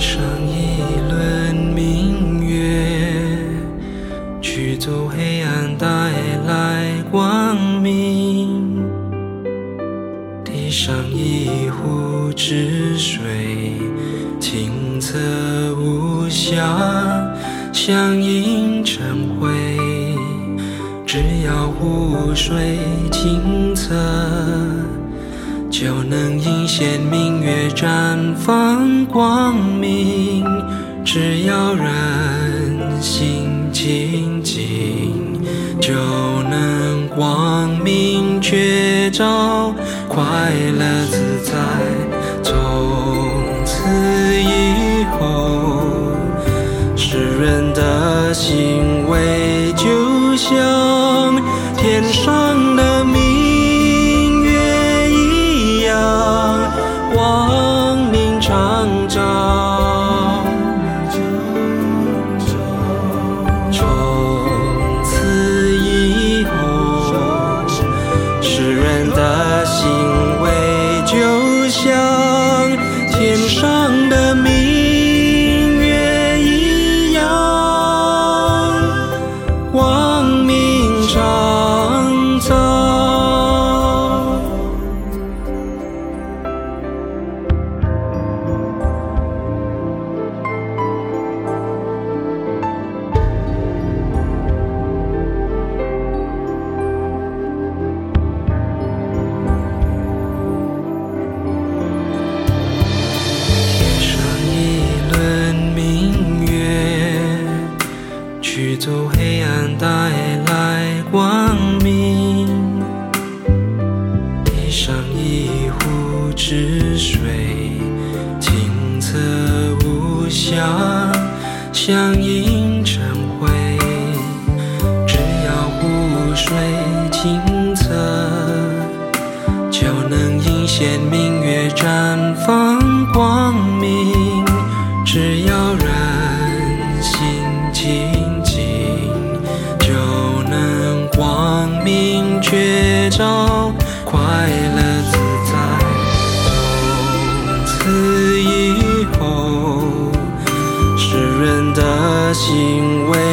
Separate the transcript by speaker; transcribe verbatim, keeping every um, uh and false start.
Speaker 1: 上一轮明月，驱走黑暗，带来光明。地上一湖之水，清澈无瑕，像银晨辉。只要湖水清澈，就能映现明月，绽放光明。只要人心清净，就能光明觉照，快乐自在。从此以后，世人的行为就像天上的明月一样，光明常照。从此以后，世人的行为就像天上的明月一样，光明常照。驱走黑暗，带来光明。地上一湖之水，清澈无瑕，像银晨辉。只要湖水清澈，就能映现明月，绽放光明。只要人心清净，就能光明觉照，快乐自在。从此以后，世人的行为